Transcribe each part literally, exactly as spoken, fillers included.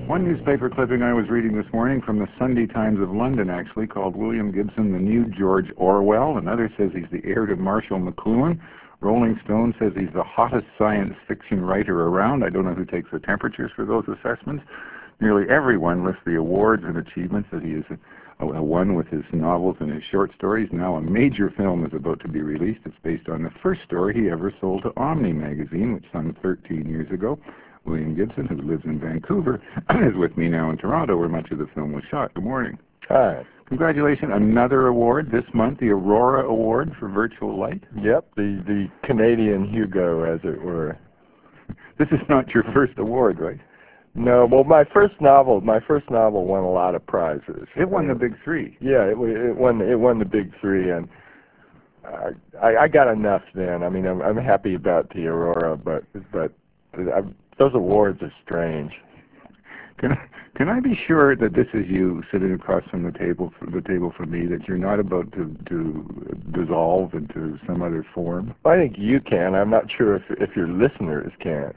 One newspaper clipping I was reading this morning from the Sunday Times of London actually called William Gibson the new George Orwell. Another says he's the heir to Marshall McLuhan. Rolling Stone says he's the hottest science fiction writer around. I don't know who takes the temperatures for those assessments. Nearly everyone lists the awards and achievements that he has uh, won with his novels and his short stories. Now a major film is about to be released. It's based on the first story he ever sold to Omni magazine, which hung thirteen years ago. William Gibson, who lives in Vancouver, is with me now in Toronto, where much of the film was shot. Good morning. Hi. Congratulations. Another award this month, the Aurora Award for Virtual Light. Yep, the, the Canadian Hugo, as it were. This is not your first award, right? No, well, my first novel, my first novel won a lot of prizes. It won the big three. Yeah, it, it won. It won the big three, and uh, I, I got enough then. I mean, I'm, I'm happy about the Aurora, but but I, those awards are strange. Can I, can I be sure that this is you sitting across from the table, from the table from me, that you're not about to, to dissolve into some other form? I think you can. I'm not sure if if your listeners can.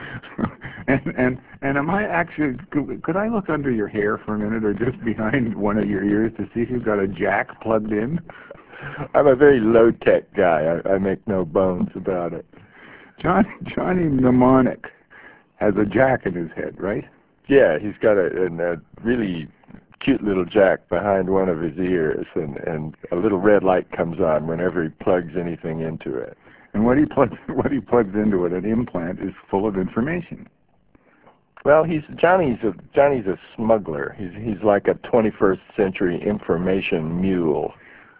and and and am I actually? Could, could I look under your hair for a minute, or just behind one of your ears to see if you've got a jack plugged in? I'm a very low-tech guy. I, I make no bones about it. John, Johnny Mnemonic has a jack in his head, right? Yeah, he's got a, a, a really cute little jack behind one of his ears, and, and a little red light comes on whenever he plugs anything into it. And what he plugs what he plugs into it, an implant, is full of information. Well, he's Johnny's a Johnny's a smuggler. He's he's like a twenty-first century information mule.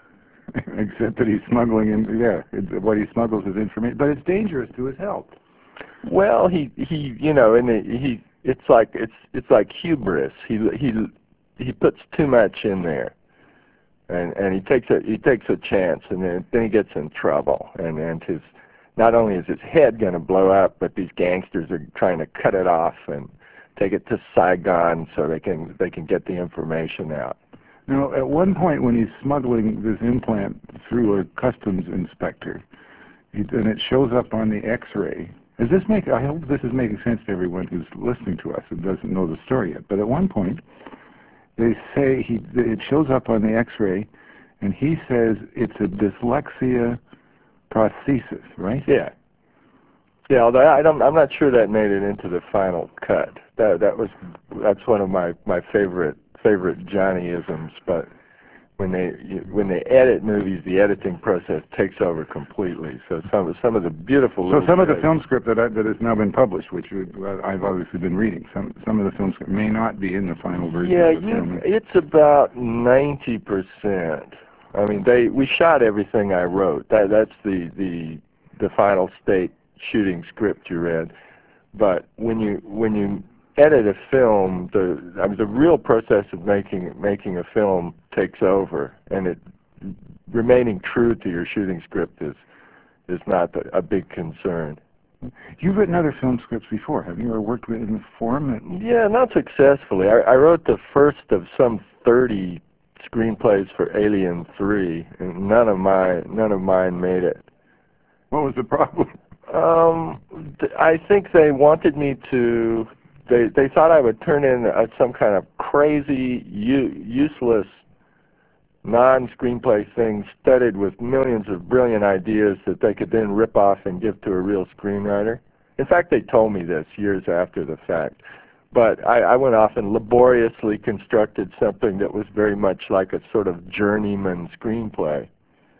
Except that he's smuggling in, yeah, it, what he smuggles is information, but it's dangerous to his health. Well, he he you know, and it, he it's like it's it's like hubris. He he he puts too much in there, and and he takes a he takes a chance, and then then he gets in trouble. And and his not only is his head going to blow up, but these gangsters are trying to cut it off and take it to Saigon so they can they can get the information out. Now, at one point when he's smuggling this implant through a customs inspector, he, and it shows up on the X-ray. Does this make? I hope this is making sense to everyone who's listening to us and doesn't know the story yet. But at one point, they say he it shows up on the X-ray, and he says it's a dyslexia prosthesis, right? Yeah. Yeah. Although I don't, I'm not sure that made it into the final cut. That that was that's one of my my favorite favorite Johnny-isms. But when they when they edit movies, the editing process takes over completely. So some some of the beautiful. So some of the film script that I, that has now been published, which I've obviously been reading, some some of the film script may not be in the final version. Yeah, of the you, film. it's about ninety percent. I mean, they we shot everything I wrote. That that's the the the final state shooting script you read. But when you when you edit a film, the I mean, the real process of making making a film takes over, and it remaining true to your shooting script is is not a big concern. You've written other film scripts before, have you, or worked with in the form? That... Yeah, not successfully. I, I wrote the first of some thirty screenplays for Alien three, and none of my none of mine made it. What was the problem? Um, I think they wanted me to. They they thought I would turn in a, some kind of crazy, u useless, non-screenplay thing studded with millions of brilliant ideas that they could then rip off and give to a real screenwriter. In fact, they told me this years after the fact. But I, I went off and laboriously constructed something that was very much like a sort of journeyman screenplay.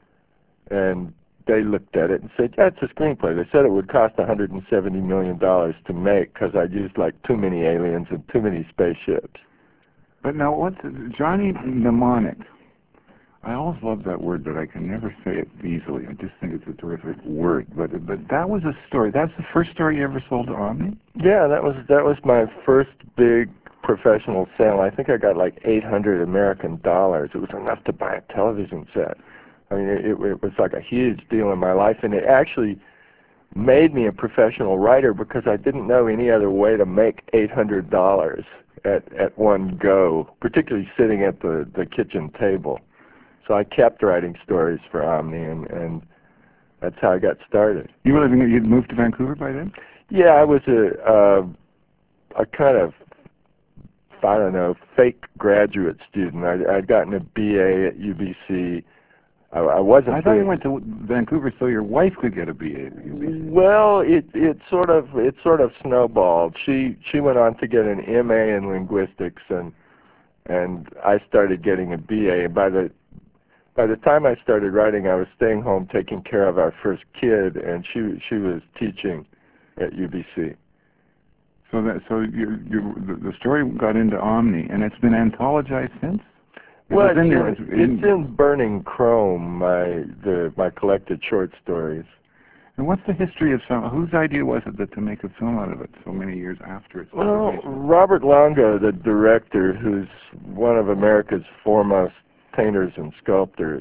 And they looked at it and said, yeah, it's a screenplay. They said it would cost one hundred seventy million dollars to make because I'd used like too many aliens and too many spaceships. But now, what's Johnny Mnemonic? I always love that word, but I can never say it easily. I just think it's a terrific word. But but that was a story. That's the first story you ever sold to Omni? Yeah, that was that was my first big professional sale. I think I got like eight hundred American dollars. It was enough to buy a television set. I mean, it, it was like a huge deal in my life, and it actually made me a professional writer because I didn't know any other way to make eight hundred dollars at, at one go, particularly sitting at the, the kitchen table. So I kept writing stories for Omni, and, and that's how I got started. You were living, you'd moved to Vancouver by then? Yeah, I was a, uh, a kind of I don't know, fake graduate student. I, I'd gotten a B A at U B C. I, I wasn't. I thought you went to Vancouver so your wife could get a B A at U B C. Well, it it sort of it sort of snowballed. She she went on to get an M A in linguistics, and and I started getting a B A. By the by the time I started writing, I was staying home taking care of our first kid, and she she was teaching at U B C. So that so you you the, the story got into Omni, and it's been anthologized since. It Well, it's, in, in, it's, in, it's in Burning Chrome, my the my collected short stories. And what's the history of some? Whose idea was it that to make a film out of it so many years after its Well, publication? Robert Longo, the director, who's one of America's foremost painters and sculptors,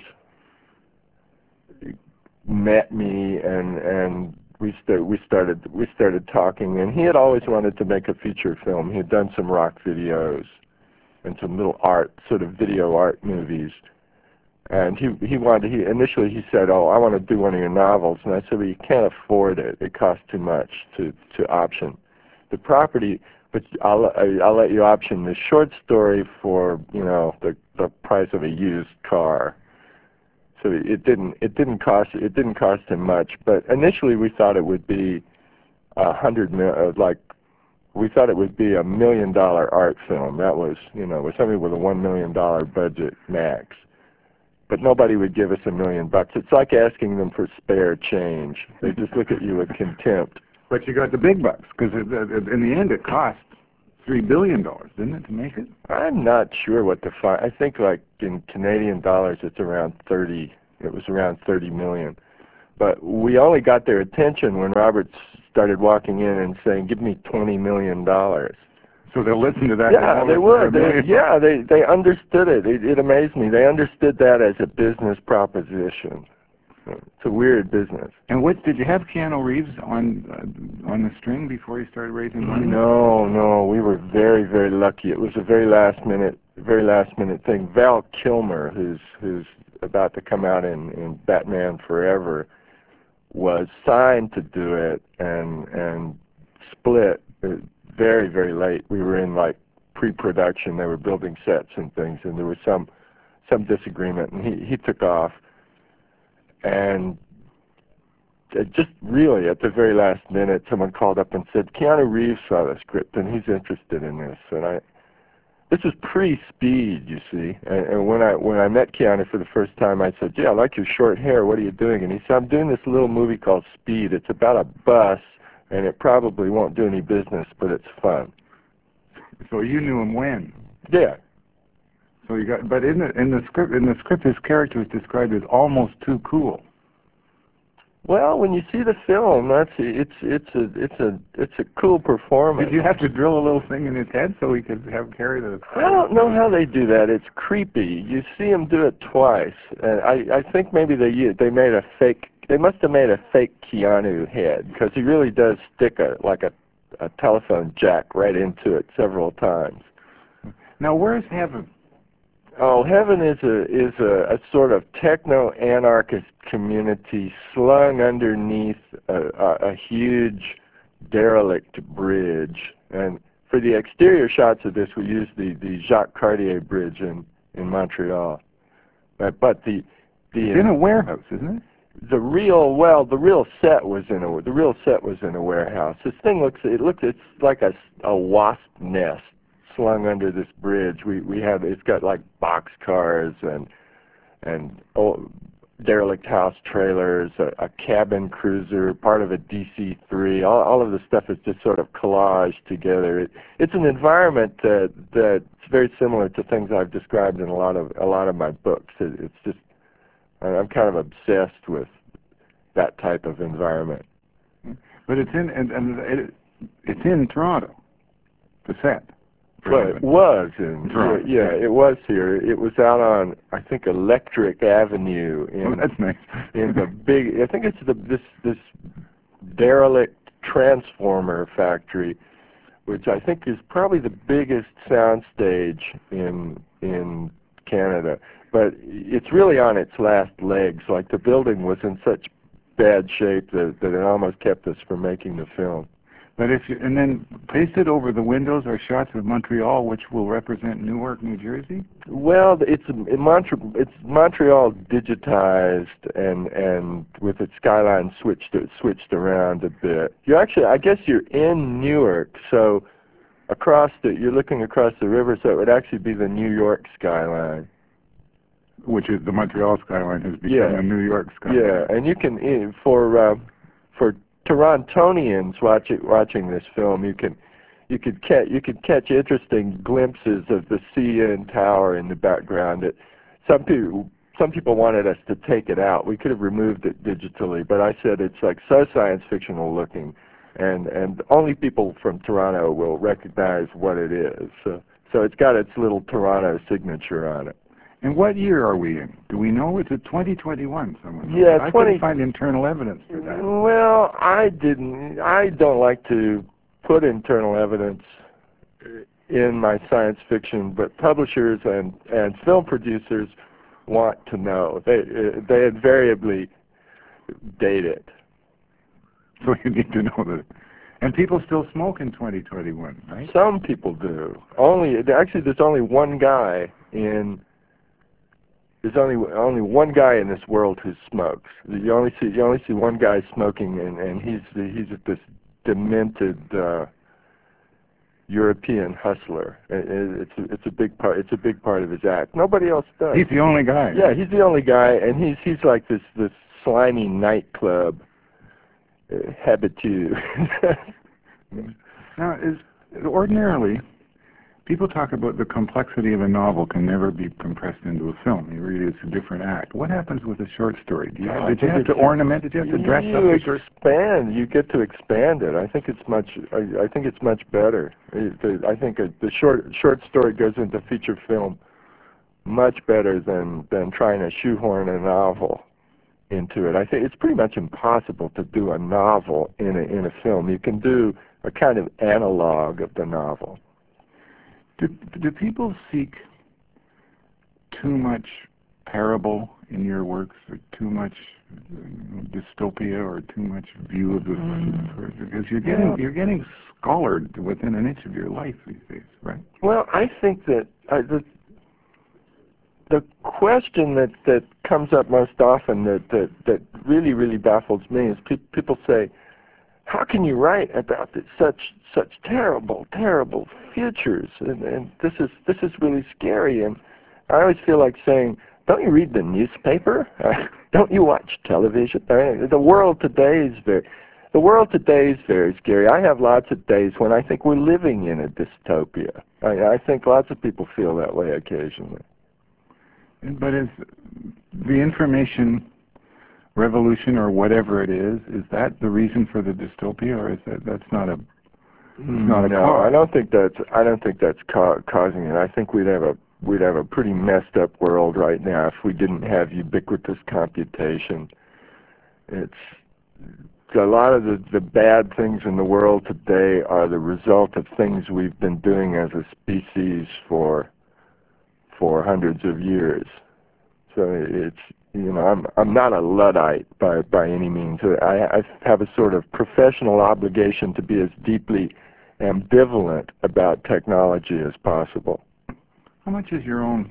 met me, and and we st we started we started talking. And he had always wanted to make a feature film. He had done some rock videos and some little art, sort of video art movies. And he he wanted he initially he said, "Oh, I want to do one of your novels." And I said, "Well, you can't afford it. It costs too much to to option the property, but I'll I'll let you option this short story for, you know, the the price of a used car." So it didn't it didn't cost it didn't cost him much. But initially we thought it would be a hundred mil like. We thought it would be a million dollar art film. That was, you know, with somebody with a one million dollar budget max. But nobody would give us a million bucks. It's like asking them for spare change. They just look at you with contempt. But you got the big bucks, because in the end it cost three billion dollars, didn't it, to make it? I'm not sure what the fi I think like in Canadian dollars it's around thirty. It was around thirty million. But we only got their attention when Robert started walking in and saying, "Give me twenty million dollars." So they'll listen to that. Yeah, they would. They, yeah, they they understood it. it. It amazed me. They understood that as a business proposition. It's a weird business. And what did you have Keanu Reeves on uh, on the string before you started raising money? No, no. We were very, very lucky. It was a very last minute, very last minute thing. Val Kilmer, who's who's about to come out in in Batman Forever, was signed to do it, and and split very, very late. We were in like pre-production. They were building sets and things, and there was some some disagreement, and he he took off. And just really at the very last minute, someone called up and said, "Keanu Reeves saw the script, and he's interested in this." And I, this was pre-Speed, you see. And, and when I when I met Keanu for the first time, I said, "Yeah, I like your short hair. What are you doing?" And he said, "I'm doing this little movie called Speed. It's about a bus, and it probably won't do any business, but it's fun." So you knew him when? Yeah. So you got, but in the in the script, in the script, his character is described as almost too cool. Well, when you see the film, that's it's it's a it's a it's a cool performance. Did you have to drill a little thing in his head so he could have carry the? I don't know how they do that. It's creepy. You see him do it twice, and I I think maybe they they made a fake. They must have made a fake Keanu head, because he really does stick a like a a telephone jack right into it several times. Now, where's heaven? Oh, heaven is a is a, a sort of techno-anarchist community slung underneath a, a, a huge derelict bridge. And for the exterior shots of this, we used the, the Jacques Cartier Bridge in, in Montreal. But, but the the it's in a warehouse, isn't it? The real well, the real set was in a the real set was in a warehouse. This thing looks it looks it's like a a wasp nest slung under this bridge. We we have it's got like box cars and and oh, derelict house trailers, a, a cabin cruiser, part of a D C three. All all of the stuff is just sort of collaged together. It, it's an environment that that's very similar to things I've described in a lot of a lot of my books. It, it's just I'm kind of obsessed with that type of environment. But it's in and, and it, it's in Toronto, the set. Well, it was in Toronto. Yeah, it was here. It was out on I think Electric Avenue in oh, that's nice. in the big. I think it's the this this derelict transformer factory, which I think is probably the biggest soundstage in in Canada. But it's really on its last legs. Like the building was in such bad shape that, that it almost kept us from making the film. But if you, and then pasted over the windows are shots of Montreal, which will represent Newark, New Jersey? Well, it's in Montreal. It's Montreal digitized and and with its skyline switched switched around a bit. You actually, I guess, you're in Newark, so across the you're looking across the river, so it would actually be the New York skyline. Which is the Montreal skyline has become Yeah. the New York skyline. Yeah, and you can eh, for uh, for Torontonians watching watching this film, you can you could catch you could catch interesting glimpses of the C N Tower in the background. It, some people some people wanted us to take it out. We could have removed it digitally, but I said it's like so science fictional looking, and and only people from Toronto will recognize what it is. So so it's got its little Toronto signature on it. And what year are we in? Do we know? It's a twenty twenty-one. Someone. Yeah, I twenty couldn't find internal evidence for that. Well, I didn't. I don't like to put internal evidence in my science fiction, but publishers and and film producers want to know. They they invariably date it. So you need to know that. And people still smoke in twenty twenty-one, right? Some people do. Only actually, there's only one guy in. There's only only one guy in this world who smokes. You only see you only see one guy smoking, and and he's he's this demented uh, European hustler. It, it's a, it's a big part. It's a big part of his act. Nobody else does. He's the only guy. Yeah, he's the only guy, and he's he's like this this slimy nightclub uh, habitu. Now, is ordinarily. People talk about the complexity of a novel can never be compressed into a film. It really is a different act. What happens with a short story? Do you, Oh, did you have to ornament? Did you have to dress you up the short? expand. You get to expand it. I think it's much. I, I think it's much better. It, the, I think a, the short short story goes into feature film much better than than trying to shoehorn a novel into it. I think it's pretty much impossible to do a novel in a in a film. You can do a kind of analog of the novel. Do, do people seek too much parable in your works, or too much you know, dystopia, or too much view of the? Mm. Because you're getting yeah. you're getting scholared within an inch of your life these days, right? Well, I think that uh, the the question that that comes up most often that that that really really baffles me is pe people say, how can you write about this, such such terrible, terrible futures? And, and this is this is really scary. And I always feel like saying, don't you read the newspaper? Uh, don't you watch television? I mean, the world today is very, the world today is very scary. I have lots of days when I think we're living in a dystopia. I, I think lots of people feel that way occasionally. But is the information revolution, or whatever it is, is that the reason for the dystopia, or is that that's not a it's not a no, cause? I don't think that's I don't think that's ca causing it. I think we'd have a we'd have a pretty messed up world right now if we didn't have ubiquitous computation. It's a lot of the the bad things in the world today are the result of things we've been doing as a species for for hundreds of years. So it's You know, I'm I'm not a Luddite by by any means. I, I have a sort of professional obligation to be as deeply ambivalent about technology as possible. How much has your own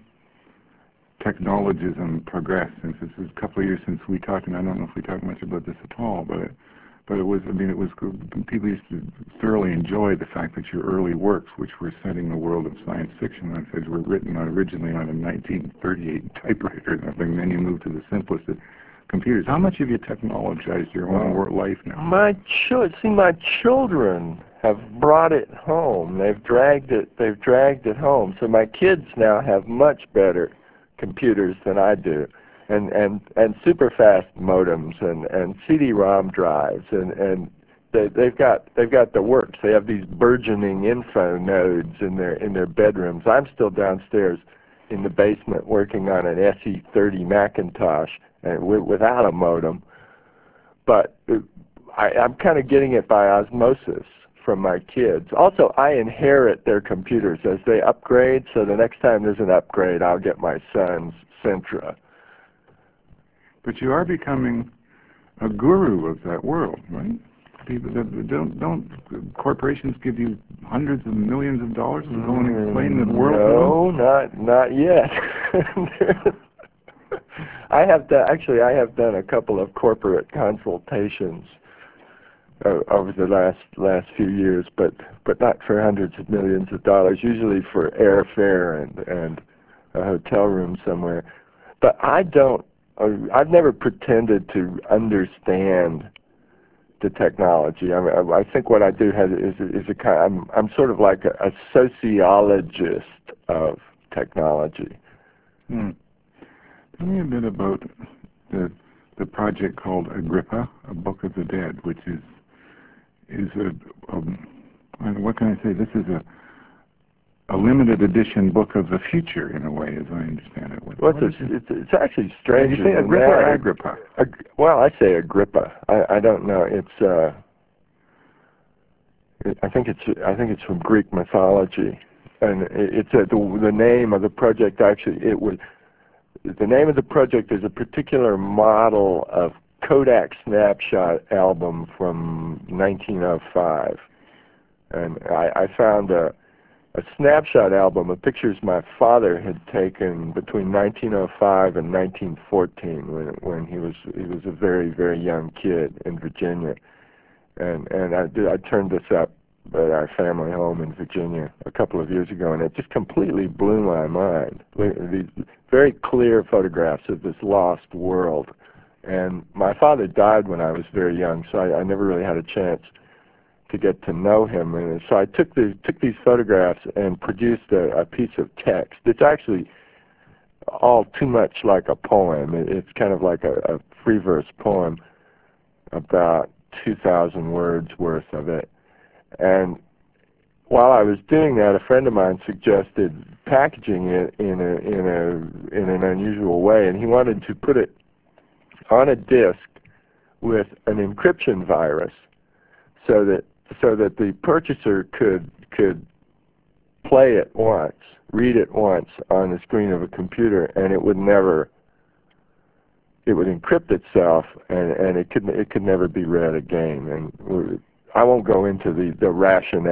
technologism progressed since this is a couple of years since we talked? And I don't know if we talked much about this at all, but it, but it was. I mean, it was. People used to thoroughly enjoy the fact that your early works, which were setting the world of science fiction, like I said, were written originally on a nineteen thirty-eight typewriter or something. Then you moved to the simplest of computers. How much have you technologized your own work life now? My children, see, my children have brought it home. They've dragged it. They've dragged it home. So my kids now have much better computers than I do. And, and, and super fast modems and, and C D ROM drives, and, and they, they've got they've got the works. They have these burgeoning info nodes in their in their bedrooms. I'm still downstairs in the basement working on an S E thirty Macintosh and w without a modem. But I, I'm kind of getting it by osmosis from my kids. Also, I inherit their computers as they upgrade. So the next time there's an upgrade, I'll get my son's Centra. But you are becoming a guru of that world, right? People that don't don't corporations give you hundreds of millions of dollars to go and explain the world? No, not not yet. I have done, actually I have done a couple of corporate consultations uh, over the last last few years, but but not for hundreds of millions of dollars. Usually for airfare and and a hotel room somewhere. But I don't. I've never pretended to understand the technology. I mean, I think what I do has is is a kind. I'm I'm sort of like a, a sociologist of technology. Hmm. Tell me a bit about the the project called Agrippa, a Book of the Dead, which is is a, a what can I say? This is a a limited edition book of the future, in a way, as I understand it. What, well, what it's, it's, it's actually strange. Did you say Agrippa or Agrippa? Ag well, I say Agrippa. I, I don't know. It's uh, it, I think it's I think it's from Greek mythology, and it, it's a, the the name of the project. Actually, it was the name of the project is a particular model of Kodak snapshot album from nineteen oh five, and I, I found a. a snapshot album of pictures my father had taken between nineteen oh five and nineteen fourteen, when when he was he was a very very young kid in Virginia, and and I did, I turned this up at our family home in Virginia a couple of years ago, and it just completely blew my mind. These very clear photographs of this lost world, and my father died when I was very young, so I, I never really had a chance to get to know him, and so I took the took these photographs and produced a, a piece of text. It's actually all too much like a poem. It, it's kind of like a, a free verse poem, about two thousand words worth of it. And while I was doing that, a friend of mine suggested packaging it in a in a in an unusual way, and he wanted to put it on a disk with an encryption virus, so that so that the purchaser could could play it once, read it once on the screen of a computer, and it would never it would encrypt itself, and and it could it could never be read again. And I won't go into the the rationale